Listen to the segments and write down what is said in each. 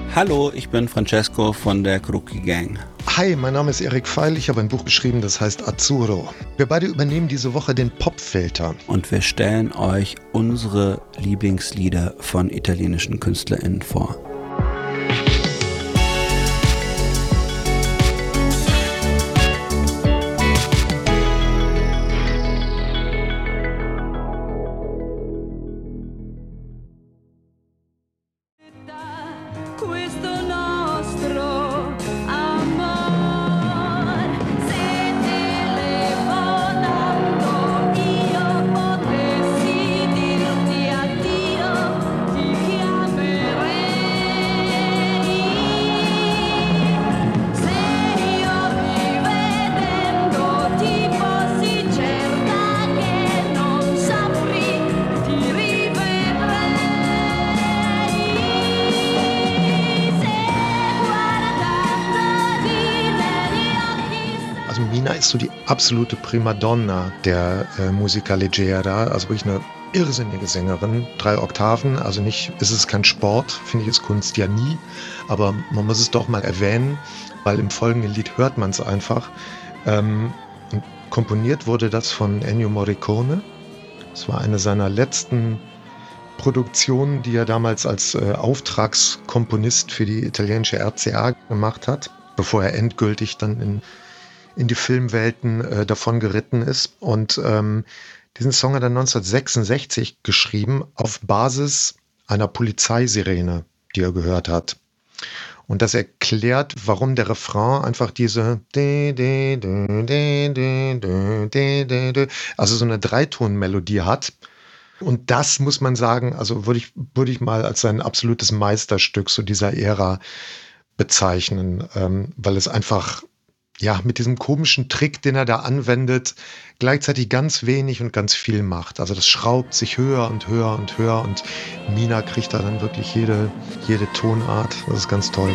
Hallo, ich bin Francesco von der Crookie Gang. Hi, mein Name ist Erik Feil, ich habe ein Buch geschrieben, das heißt Azzurro. Wir beide übernehmen diese Woche den Popfilter. Und wir stellen euch unsere Lieblingslieder von italienischen KünstlerInnen vor. Mina ist so die absolute Primadonna der Musica Leggera, also wirklich eine irrsinnige Sängerin, 3 Oktaven, also nicht, ist es kein Sport, finde ich, ist Kunst ja nie, aber man muss es doch mal erwähnen, weil im folgenden Lied hört man es einfach. Und komponiert wurde das von Ennio Morricone, das war eine seiner letzten Produktionen, die er damals als Auftragskomponist für die italienische RCA gemacht hat, bevor er endgültig dann in die Filmwelten davon geritten ist. Und diesen Song hat er 1966 geschrieben auf Basis einer Polizeisirene, die er gehört hat. Und das erklärt, warum der Refrain einfach diese also so eine Dreitonmelodie hat. Und das muss man sagen, also würde ich mal als sein absolutes Meisterstück so dieser Ära bezeichnen, weil es einfach mit diesem komischen Trick, den er da anwendet, gleichzeitig ganz wenig und ganz viel macht. Also das schraubt sich höher und höher und höher und Mina kriegt da dann wirklich jede Tonart. Das ist ganz toll.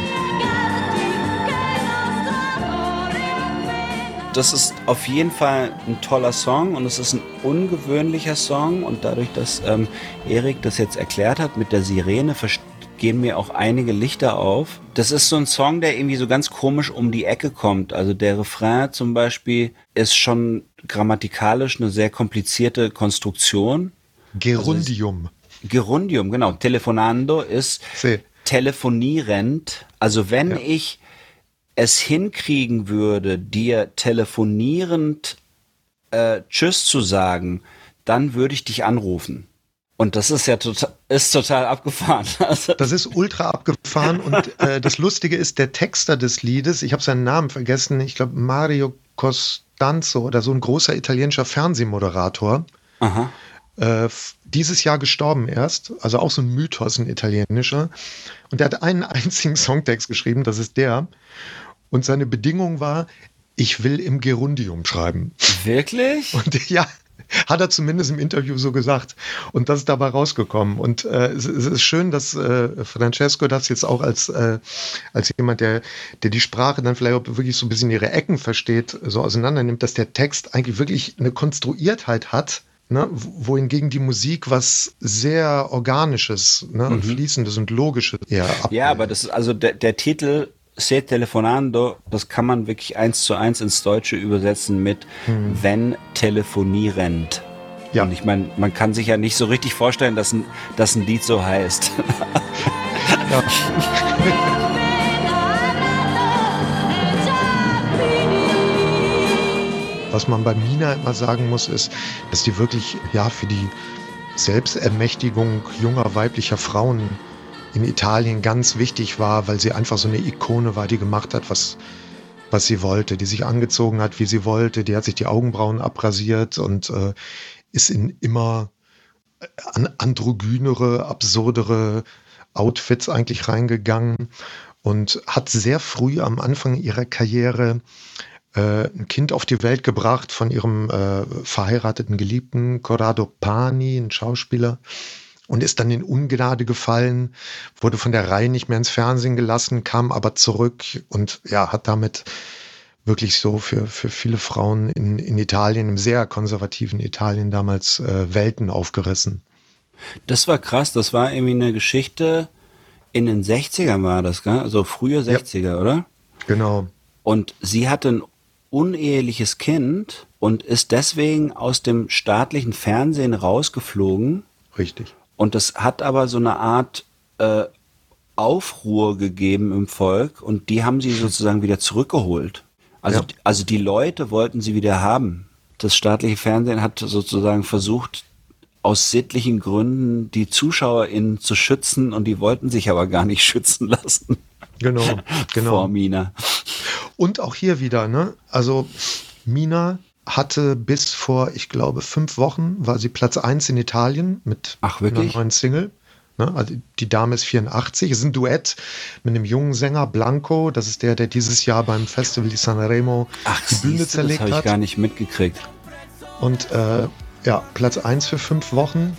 Das ist auf jeden Fall ein toller Song und es ist ein ungewöhnlicher Song und dadurch, dass Erik das jetzt erklärt hat mit der Sirene, gehen mir auch einige Lichter auf. Das ist so ein Song, der irgendwie so ganz komisch um die Ecke kommt. Also der Refrain zum Beispiel ist schon grammatikalisch eine sehr komplizierte Konstruktion. Gerundium. Also Gerundium, genau. Telefonando ist telefonierend. Also wenn ich es hinkriegen würde, dir telefonierend Tschüss zu sagen, dann würde ich dich anrufen. Und das ist ja total abgefahren. Das ist ultra abgefahren und das Lustige ist, der Texter des Liedes, ich habe seinen Namen vergessen, ich glaube Mario Costanzo oder so ein großer italienischer Fernsehmoderator. Aha. Dieses Jahr gestorben erst, also auch so ein Mythos, ein italienischer. Und der hat einen einzigen Songtext geschrieben, das ist der. Und seine Bedingung war, ich will im Gerundium schreiben. Wirklich? Und ja, hat er zumindest im Interview so gesagt. Und das ist dabei rausgekommen. Und es ist schön, dass Francesco das jetzt auch als jemand, der die Sprache dann vielleicht auch wirklich so ein bisschen ihre Ecken versteht, so auseinander nimmt, dass der Text eigentlich wirklich eine Konstruiertheit hat, ne, wohingegen die Musik was sehr Organisches, ne, und Fließendes und Logisches eher abbildet. Ja, aber das ist also der Titel Se telefonando, das kann man wirklich 1:1 ins Deutsche übersetzen mit wenn telefonierend. Ja. Und ich meine, man kann sich ja nicht so richtig vorstellen, dass ein Lied so heißt. Ja. Was man bei Mina immer sagen muss, ist, dass die wirklich für die Selbstermächtigung junger weiblicher Frauen in Italien ganz wichtig war, weil sie einfach so eine Ikone war, die gemacht hat, was sie wollte, die sich angezogen hat, wie sie wollte, die hat sich die Augenbrauen abrasiert und ist in immer androgynere, absurdere Outfits eigentlich reingegangen und hat sehr früh am Anfang ihrer Karriere ein Kind auf die Welt gebracht von ihrem verheirateten Geliebten Corrado Pani, ein Schauspieler. Und ist dann in Ungnade gefallen, wurde von der Reihe nicht mehr ins Fernsehen gelassen, kam aber zurück und hat damit wirklich so für viele Frauen in Italien, im sehr konservativen Italien damals Welten aufgerissen. Das war krass, das war irgendwie eine Geschichte, In den 60ern war das, gell? Also frühe 60er, oder? Genau. Und sie hatte ein uneheliches Kind und ist deswegen aus dem staatlichen Fernsehen rausgeflogen. Richtig. Und das hat aber so eine Art Aufruhr gegeben im Volk und die haben sie sozusagen wieder zurückgeholt. Also die Leute wollten sie wieder haben. Das staatliche Fernsehen hat sozusagen versucht, aus sittlichen Gründen die ZuschauerInnen zu schützen und die wollten sich aber gar nicht schützen lassen. Genau. Vor Mina. Und auch hier wieder, ne? Also Mina hatte bis vor, ich glaube, 5 Wochen, war sie Platz 1 in Italien mit einer neuen Single. Ne? Also die Dame ist 84. Es ist ein Duett mit einem jungen Sänger, Blanco. Das ist der dieses Jahr beim Festival di Sanremo die Bühne zerlegt hat. Das habe ich gar nicht mitgekriegt. Und Platz 1 für 5 Wochen.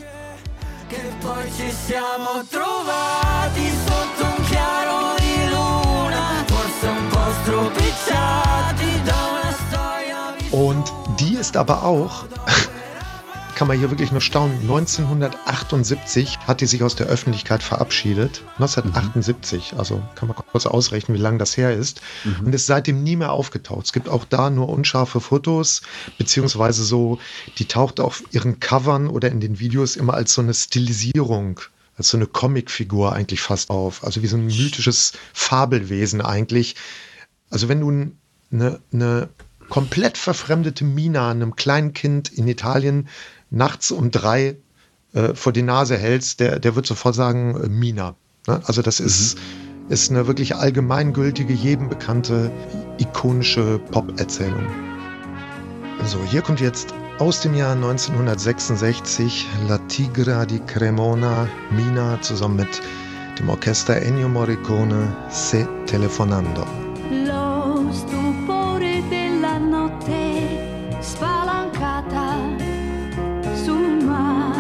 Und die ist aber auch, kann man hier wirklich nur staunen, 1978 hat die sich aus der Öffentlichkeit verabschiedet. 1978, also kann man kurz ausrechnen, wie lange das her ist. Und ist seitdem nie mehr aufgetaucht. Es gibt auch da nur unscharfe Fotos, beziehungsweise so, die taucht auf ihren Covern oder in den Videos immer als so eine Stilisierung, als so eine Comicfigur eigentlich fast auf. Also wie so ein mythisches Fabelwesen eigentlich. Also wenn du eine komplett verfremdete Mina einem kleinen Kind in Italien nachts um 3 vor die Nase hältst, der wird sofort sagen, Mina. Ne? Also das ist eine wirklich allgemeingültige, jedem bekannte, ikonische Pop-Erzählung. So, hier kommt jetzt aus dem Jahr 1966 La Tigra di Cremona, Mina, zusammen mit dem Orchester Ennio Morricone, Se Telefonando. Lo stupore della notte spalancata sul mare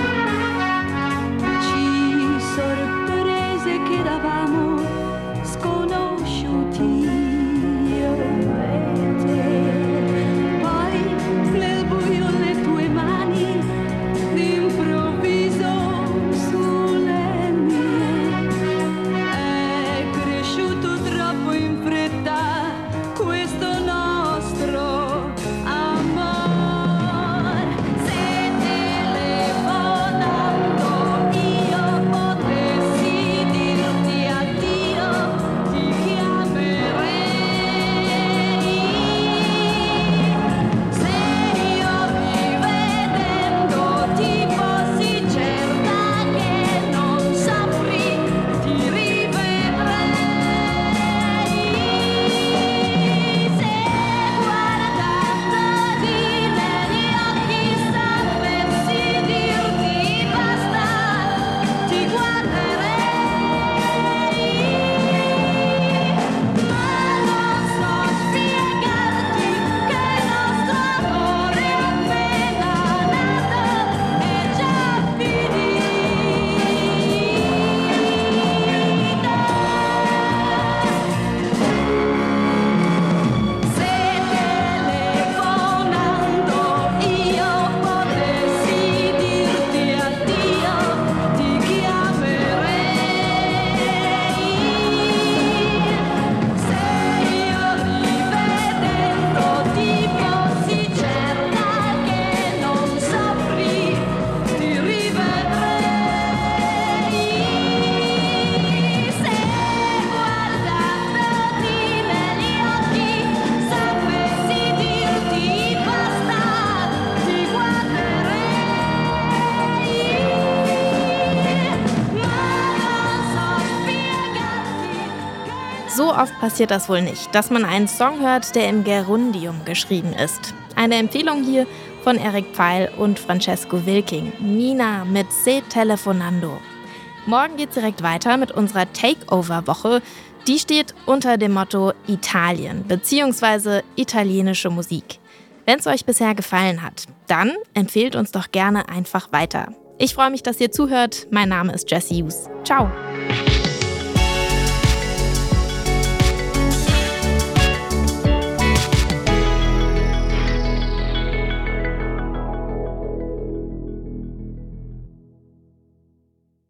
ci sorprese che eravamo sconosciuti io e te. Poi nel buio le tue mani d'improvviso sulle mie è cresciuto troppo in fretta questo nostro amor. Se telefonando io potessi dirti addio, ti chiamerei. Se io rivedendo ti fossi certa che non saprì, ti rivedrei. Se guardandoti negli occhi sapessi dirti basta, ti guarderei. Ma non so spiegarti che il nostro amore appena nato è già finito. Se telefonando io potessi dirti addio, ti chiamerei. Se io rivedendo ti fossi certa che non saprì, ti rivedrei. Se guardandoti negli occhi sapessi dirti basta, ti guarderei. Ma non so spiegarti. So oft passiert das wohl nicht, dass man einen Song hört, der im Gerundium geschrieben ist. Eine Empfehlung hier von Eric Pfeil und Francesco Wilking. Mina mit Se Telefonando. Morgen geht's direkt weiter mit unserer Takeover-Woche. Die steht unter dem Motto Italien bzw. italienische Musik. Wenn es euch bisher gefallen hat, dann empfehlt uns doch gerne einfach weiter. Ich freue mich, dass ihr zuhört. Mein Name ist Jessie Hughes. Ciao!